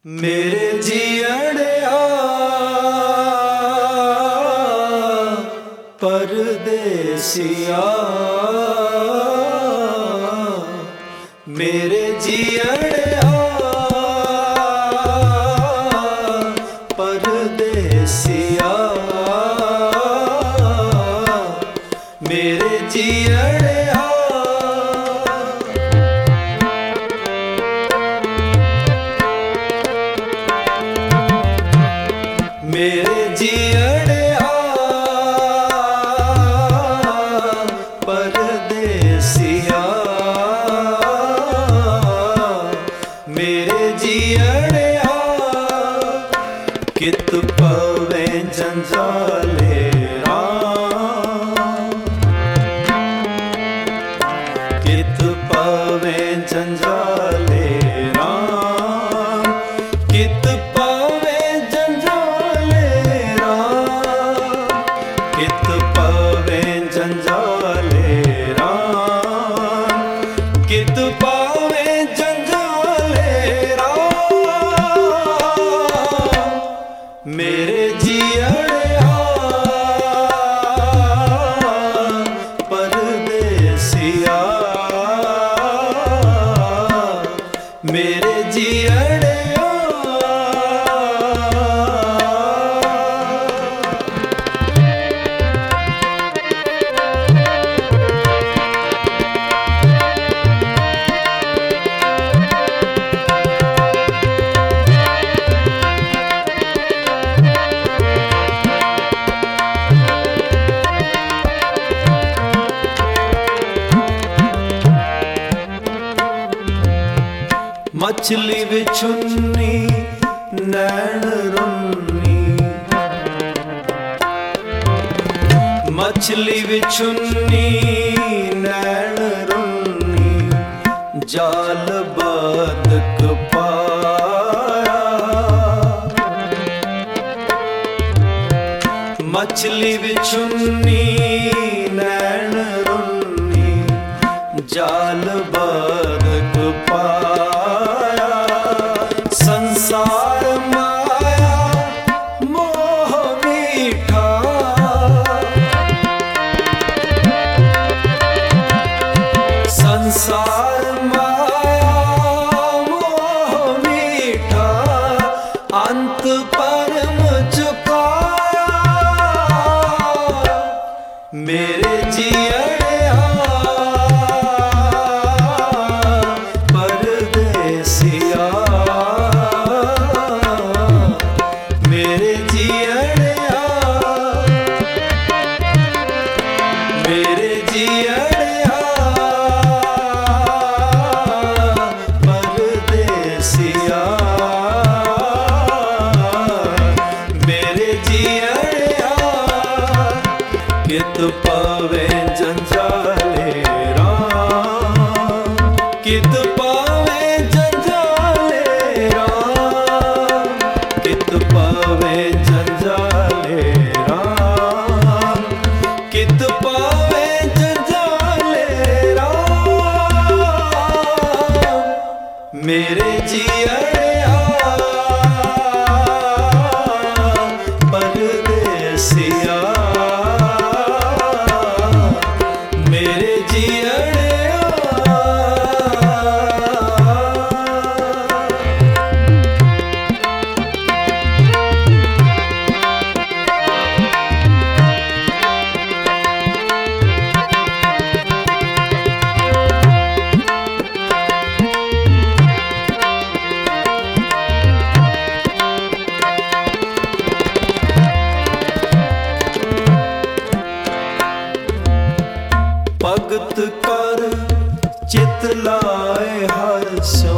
मेरे जियड़िया परदेसिया, मेरे जियड़िया परदेसिया, मेरे जियड़िया मेरे जियड़िया परदेसिया, मेरे जियड़िया कित पवे जंजाले राम, कित पवे जंजाले राम, कित पवे जंजाले राम, कित पवे जंजाले राम, कित पवे जंजाले राम, मेरे जियड़िया परदेसिया, मेरे जियड़िया मछली विछुन्नी नैन रुन्नी, मछली विछुन्नी नैन रुन्नी, जाल बदक पाया, मछली विछुन्नी नैन रुन्नी, जाल बदक पाया, संसार माया मोह मीठा, संसार माया मोह मीठा, अंत परम चुकाया, मेरे जियड़िया परदेसिया, मेरे जियड़िया, मेरे जियड़िया परदेसिया, मेरे जियड़िया कित पवे जंजाले राम, कित पवे जंजाले राम, कित पवे जंजाले राम, कित पवे जंजाले राम, मेरे जियड़िया परदेसिया, मेरे जियड़िया भगत कर चित लाए हर सो,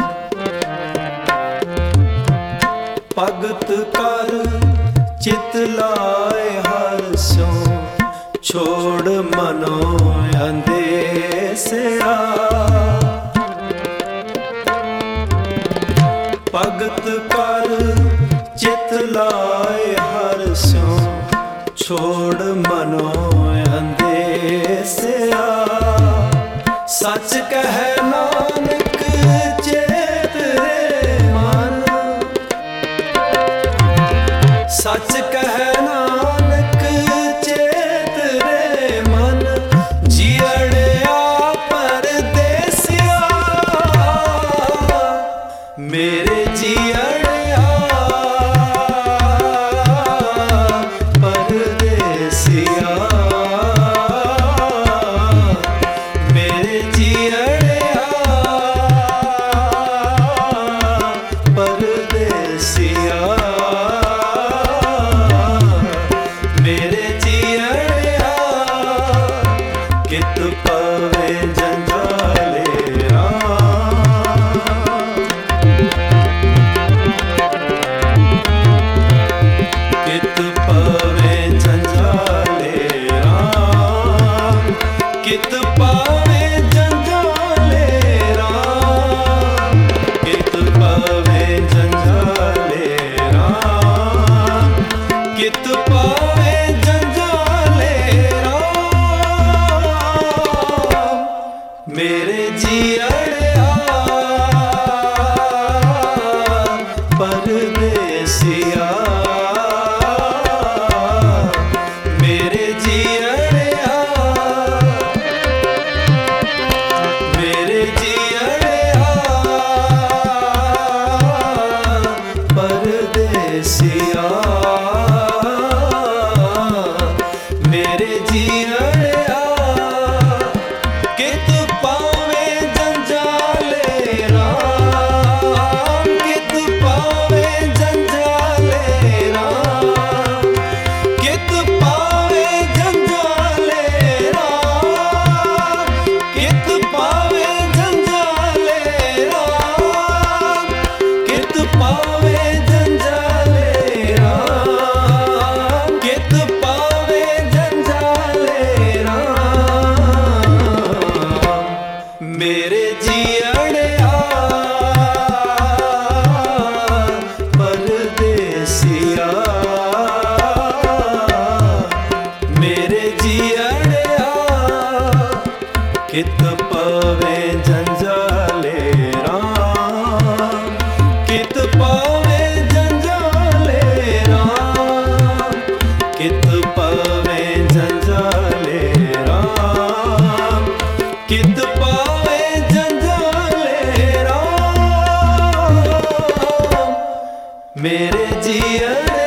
भगत कर चित लाए हर सो, छोड़ मनो अंदेसिया, भगत कर चित लाए हर सो, छोड़ मनो अंदेसिया, सच कह नानक चेत रे मन, मेरे जियन